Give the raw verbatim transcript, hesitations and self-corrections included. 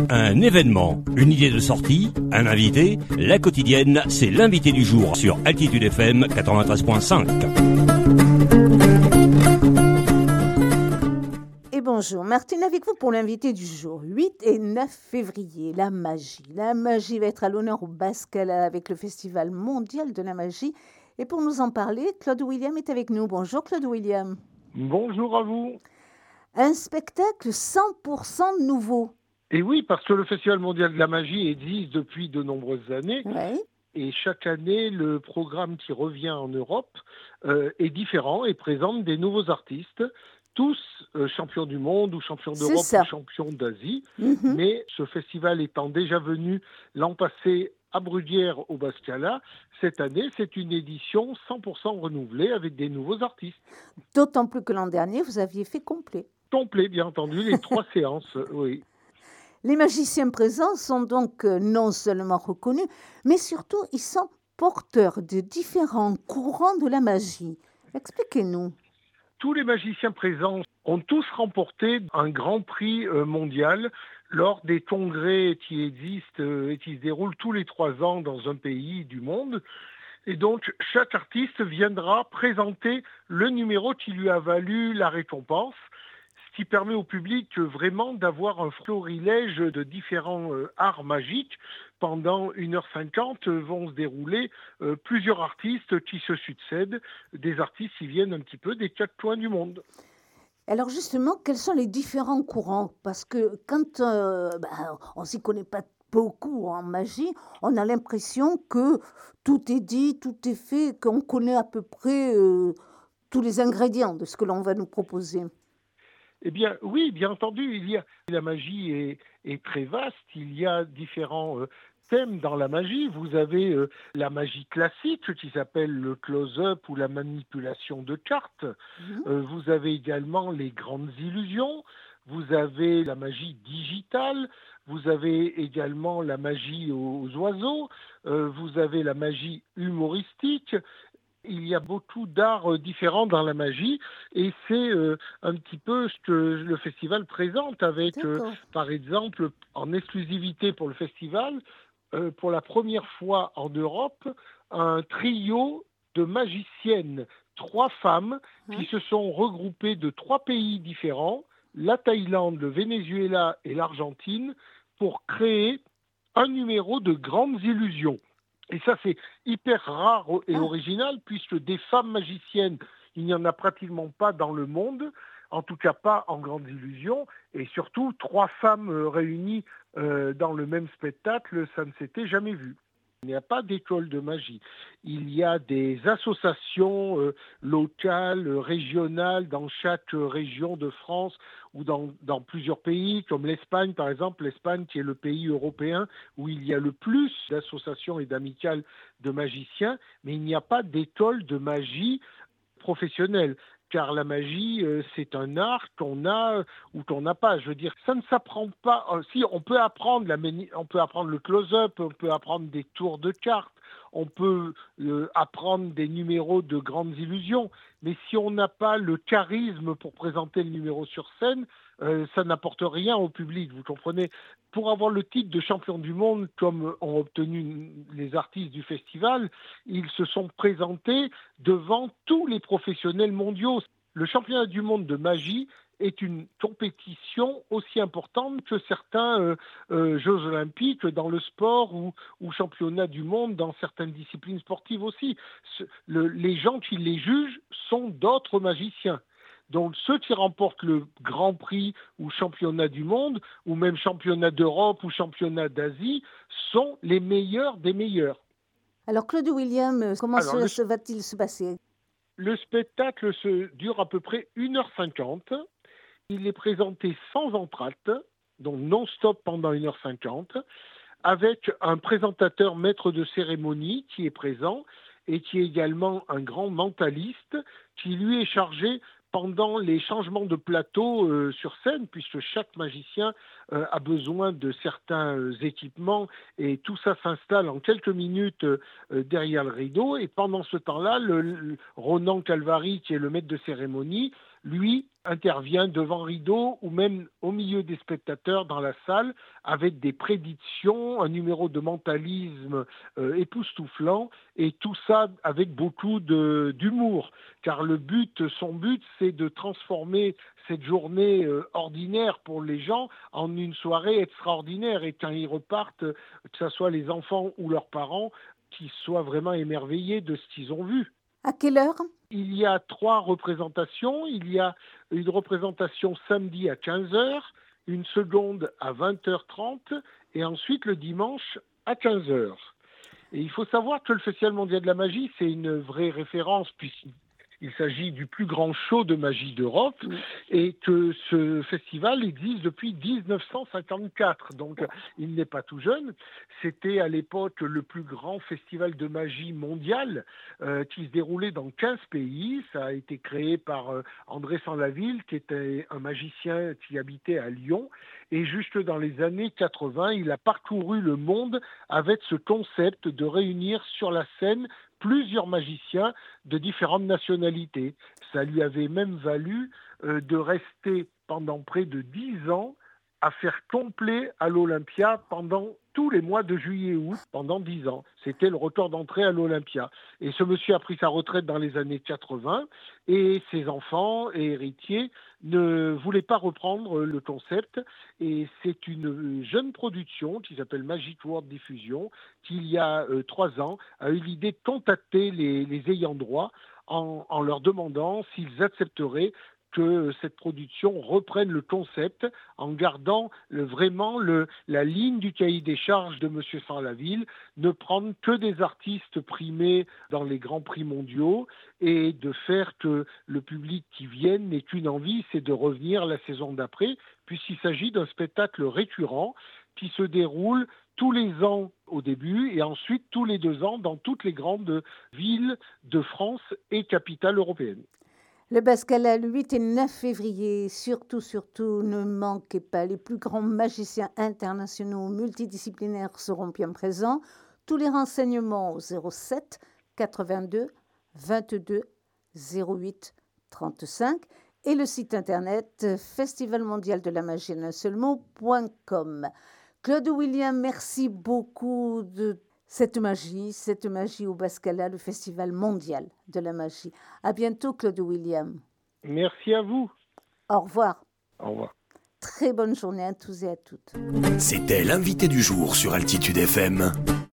Un événement, une idée de sortie, un invité, la quotidienne, c'est l'invité du jour sur Altitude F M quatre-vingt-treize virgule cinq. Et bonjour, Martine avec vous pour l'invité du jour, huit et neuf février, la magie. La magie va être à l'honneur au Bas-Cala avec le Festival mondial de la magie. Et pour nous en parler, Claude William est avec nous. Bonjour Claude William. Bonjour à vous. Un spectacle cent pour cent nouveau. Et oui, parce que le Festival mondial de la magie existe depuis de nombreuses années. Oui. Et chaque année, le programme qui revient en Europe euh, est différent et présente des nouveaux artistes, tous euh, champions du monde ou champions d'Europe ou champions d'Asie. Mm-hmm. Mais ce festival étant déjà venu l'an passé à Bruguière au Bas-Cala, cette année, c'est une édition cent pour cent renouvelée avec des nouveaux artistes. D'autant plus que l'an dernier, vous aviez fait complet. Complet, bien entendu, les trois séances, oui. Les magiciens présents sont donc non seulement reconnus, mais surtout ils sont porteurs de différents courants de la magie. Expliquez-nous. Tous les magiciens présents ont tous remporté un grand prix mondial lors des congrès qui existent et qui se déroulent tous les trois ans dans un pays du monde. Et donc, chaque artiste viendra présenter le numéro qui lui a valu la récompense, ce qui permet au public vraiment d'avoir un florilège de différents euh, arts magiques. Pendant une heure cinquante euh, vont se dérouler euh, plusieurs artistes qui se succèdent, des artistes qui viennent un petit peu des quatre coins du monde. Alors justement, quels sont les différents courants ? Parce que quand euh, ben, on ne s'y connaît pas beaucoup en magie, on a l'impression que tout est dit, tout est fait, qu'on connaît à peu près euh, tous les ingrédients de ce que l'on va nous proposer. Eh bien, oui, bien entendu, il y a la magie est, est très vaste. Il y a différents euh, thèmes dans la magie. Vous avez euh, la magie classique qui s'appelle le close-up ou la manipulation de cartes. Mmh. Euh, vous avez également les grandes illusions. Vous avez la magie digitale. Vous avez également la magie aux, aux oiseaux. Euh, vous avez la magie humoristique. Il y a beaucoup d'arts différents dans la magie et c'est euh, un petit peu ce que le festival présente avec, euh, par exemple, en exclusivité pour le festival, euh, pour la première fois en Europe, un trio de magiciennes, trois femmes mmh. qui se sont regroupées de trois pays différents, la Thaïlande, le Venezuela et l'Argentine, pour créer un numéro de grandes illusions. Et ça, c'est hyper rare et original, puisque des femmes magiciennes, il n'y en a pratiquement pas dans le monde, en tout cas pas en grande illusion, et surtout, trois femmes réunies euh, dans le même spectacle, ça ne s'était jamais vu. Il n'y a pas d'école de magie. Il y a des associations euh, locales, régionales, dans chaque région de France ou dans, dans plusieurs pays, comme l'Espagne par exemple, l'Espagne qui est le pays européen où il y a le plus d'associations et d'amicales de magiciens, mais il n'y a pas d'école de magie professionnelle. Car la magie, euh, c'est un art qu'on a ou qu'on n'a pas. Je veux dire, ça ne s'apprend pas. Euh, si, on peut apprendre la, on peut apprendre le close-up, on peut apprendre des tours de cartes, on peut euh, apprendre des numéros de grandes illusions. Mais si on n'a pas le charisme pour présenter le numéro sur scène, euh, ça n'apporte rien au public. Vous comprenez ? Pour avoir le titre de champion du monde, comme ont obtenu les artistes du festival, ils se sont présentés devant tous les professionnels mondiaux. Le championnat du monde de magie est une compétition aussi importante que certains euh, euh, Jeux olympiques dans le sport ou, ou championnats du monde dans certaines disciplines sportives aussi. Ce, le, les gens qui les jugent sont d'autres magiciens. Donc ceux qui remportent le Grand Prix ou championnat du monde, ou même championnat d'Europe ou championnat d'Asie, sont les meilleurs des meilleurs. Alors Claude William, comment Alors, cela le... se va-t-il se passer ? Le spectacle se dure à peu près une heure cinquante. Il est présenté sans entracte, donc non-stop pendant une heure cinquante, avec un présentateur maître de cérémonie qui est présent et qui est également un grand mentaliste qui lui est chargé pendant les changements de plateau euh, sur scène, puisque chaque magicien euh, a besoin de certains euh, équipements et tout ça s'installe en quelques minutes euh, derrière le rideau. Et pendant ce temps-là, le, le Ronan Calvari, qui est le maître de cérémonie, lui, intervient devant rideau ou même au milieu des spectateurs dans la salle avec des prédictions, un numéro de mentalisme euh, époustouflant et tout ça avec beaucoup de, d'humour. Car le but, son but, c'est de transformer cette journée euh, ordinaire pour les gens en une soirée extraordinaire. Et quand ils repartent, que ce soit les enfants ou leurs parents, qu'ils soient vraiment émerveillés de ce qu'ils ont vu. À quelle heure ? Il y a trois représentations. Il y a une représentation samedi à quinze heures, une seconde à vingt heures trente et ensuite le dimanche à quinze heures. Et il faut savoir que le Festival mondial de la magie, c'est une vraie référence puisqu'il Il s'agit du plus grand show de magie d'Europe oui. et que ce festival existe depuis dix-neuf cent cinquante-quatre. Donc, il n'est pas tout jeune. C'était à l'époque le plus grand festival de magie mondial euh, qui se déroulait dans quinze pays. Ça a été créé par euh, André Sanlaville, qui était un magicien qui habitait à Lyon. Et juste dans les années quatre-vingts, il a parcouru le monde avec ce concept de réunir sur la scène plusieurs magiciens de différentes nationalités. Ça lui avait même valu euh, de rester pendant près de dix ans à faire complet à l'Olympia pendant tous les mois de juillet et août, pendant dix ans. C'était le record d'entrée à l'Olympia. Et ce monsieur a pris sa retraite dans les années quatre-vingts et ses enfants et héritiers ne voulaient pas reprendre le concept. Et c'est une jeune production qui s'appelle Magic World Diffusion qui, il y a euh, trois ans, a eu l'idée de contacter les, les ayants droit en, en leur demandant s'ils accepteraient que cette production reprenne le concept en gardant le, vraiment le, la ligne du cahier des charges de M. Sanlaville, ne prendre que des artistes primés dans les grands prix mondiaux et de faire que le public qui vienne n'ait qu'une envie, c'est de revenir la saison d'après, puisqu'il s'agit d'un spectacle récurrent qui se déroule tous les ans au début et ensuite tous les deux ans dans toutes les grandes villes de France et capitales européennes. Le Bascala, le huit et neuf février, surtout, surtout, ne manquez pas. Les plus grands magiciens internationaux multidisciplinaires seront bien présents. Tous les renseignements au zéro sept quatre-vingt-deux vingt-deux zéro huit trente-cinq et le site internet festival mondial de la magie en un seul mot point com. Claude William, merci beaucoup de cette magie, cette magie au Bascala, le festival mondial de la magie. À bientôt, Claude William. Merci à vous. Au revoir. Au revoir. Très bonne journée à tous et à toutes. C'était l'invité du jour sur Altitude F M.